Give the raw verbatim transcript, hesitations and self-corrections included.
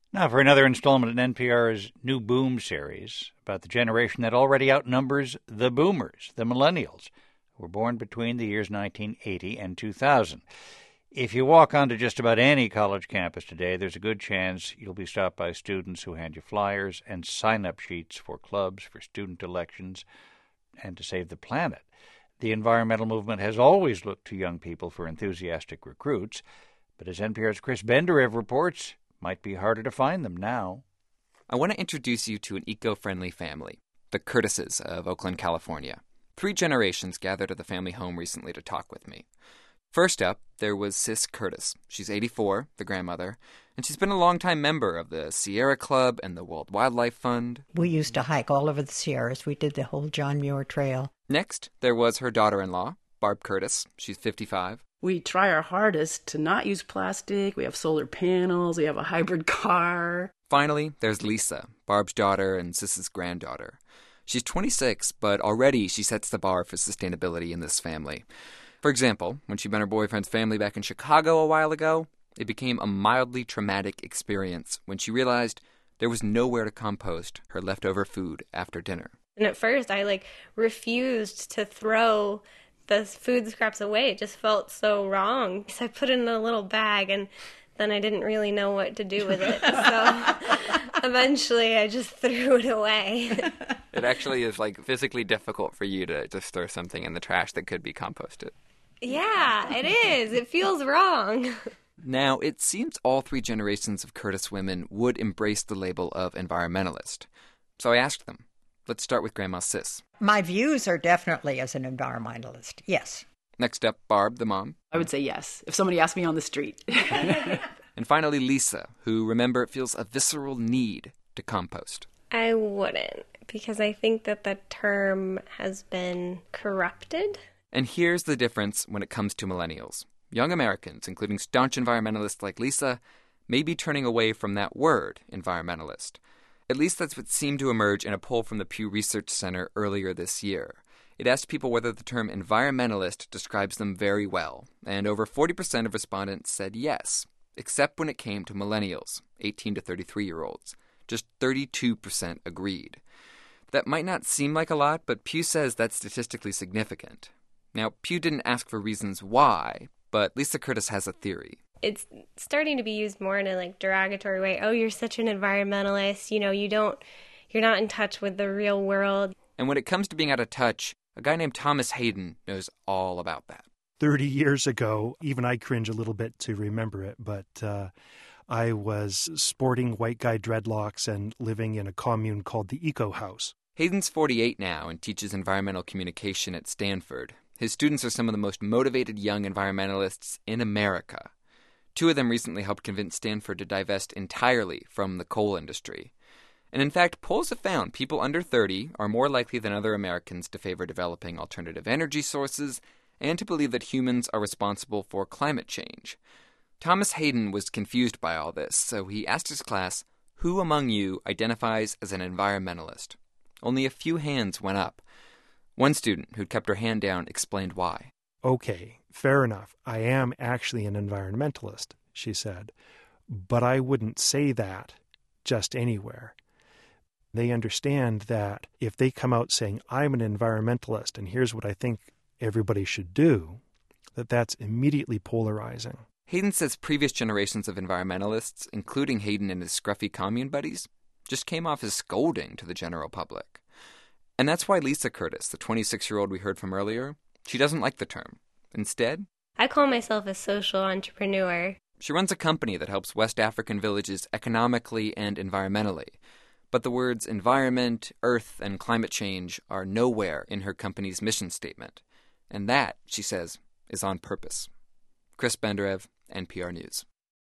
Now, for another installment in N P R's New Boom series about the generation that already outnumbers the boomers, the millennials, who were born between the years nineteen eighty and two thousand. If you walk onto just about any college campus today, there's a good chance you'll be stopped by students who hand you flyers and sign-up sheets for clubs, for student elections, and to save the planet. The environmental movement has always looked to young people for enthusiastic recruits, but as N P R's Chris Benderev reports, might be harder to find them now. I want to introduce you to an eco-friendly family, the Curtises of Oakland, California. Three generations gathered at the family home recently to talk with me. First up, there was Sis Curtis. She's eighty-four, the grandmother, and she's been a longtime member of the Sierra Club and the World Wildlife Fund. We used to hike all over the Sierras. We did the whole John Muir Trail. Next, there was her daughter-in-law, Barb Curtis. She's fifty-five. We try our hardest to not use plastic. We have solar panels. We have a hybrid car. Finally, there's Lisa, Barb's daughter and Sis's granddaughter. She's twenty-six, but already she sets the bar for sustainability in this family. For example, when she met her boyfriend's family back in Chicago a while ago, it became a mildly traumatic experience when she realized there was nowhere to compost her leftover food after dinner. And at first, I, like, refused to throw the food scraps away. It just felt so wrong. So I put it in a little bag, and then I didn't really know what to do with it. So eventually I just threw it away. It actually is, like, physically difficult for you to just throw something in the trash that could be composted. Yeah, it is. It feels wrong. Now, it seems all three generations of Curtis women would embrace the label of environmentalist. So I asked them. Let's start with Grandma Sis. My views are definitely as an environmentalist, yes. Next up, Barb, the mom. I would say yes, if somebody asked me on the street. And finally, Lisa, who, remember, feels a visceral need to compost. I wouldn't, because I think that the term has been corrupted. And here's the difference when it comes to millennials. Young Americans, including staunch environmentalists like Lisa, may be turning away from that word, environmentalist. At least that's what seemed to emerge in a poll from the Pew Research Center earlier this year. It asked people whether the term environmentalist describes them very well, and over forty percent of respondents said yes, except when it came to millennials, eighteen to thirty-three-year-olds. Just thirty-two percent agreed. That might not seem like a lot, but Pew says that's statistically significant. Now, Pew didn't ask for reasons why, but Lisa Curtis has a theory. It's starting to be used more in a, like, derogatory way. Oh, you're such an environmentalist. You know, you don't, you're not in touch with the real world. And when it comes to being out of touch, a guy named Thomas Hayden knows all about that. thirty years ago, even I cringe a little bit to remember it, but uh, I was sporting white guy dreadlocks and living in a commune called the Eco House. Hayden's forty-eight now and teaches environmental communication at Stanford. His students are some of the most motivated young environmentalists in America. Two of them recently helped convince Stanford to divest entirely from the coal industry. And in fact, polls have found people under thirty are more likely than other Americans to favor developing alternative energy sources and to believe that humans are responsible for climate change. Thomas Hayden was confused by all this, so he asked his class, who among you identifies as an environmentalist? Only a few hands went up. One student, who'd kept her hand down, explained why. Okay, fair enough. I am actually an environmentalist, she said. But I wouldn't say that just anywhere. They understand that if they come out saying, I'm an environmentalist and here's what I think everybody should do, that that's immediately polarizing. Hayden says previous generations of environmentalists, including Hayden and his scruffy commune buddies, just came off as scolding to the general public. And that's why Lisa Curtis, the twenty-six-year-old we heard from earlier, she doesn't like the term. Instead, I call myself a social entrepreneur. She runs a company that helps West African villages economically and environmentally. But the words environment, earth, and climate change are nowhere in her company's mission statement. And that, she says, is on purpose. Chris Benderev, N P R News.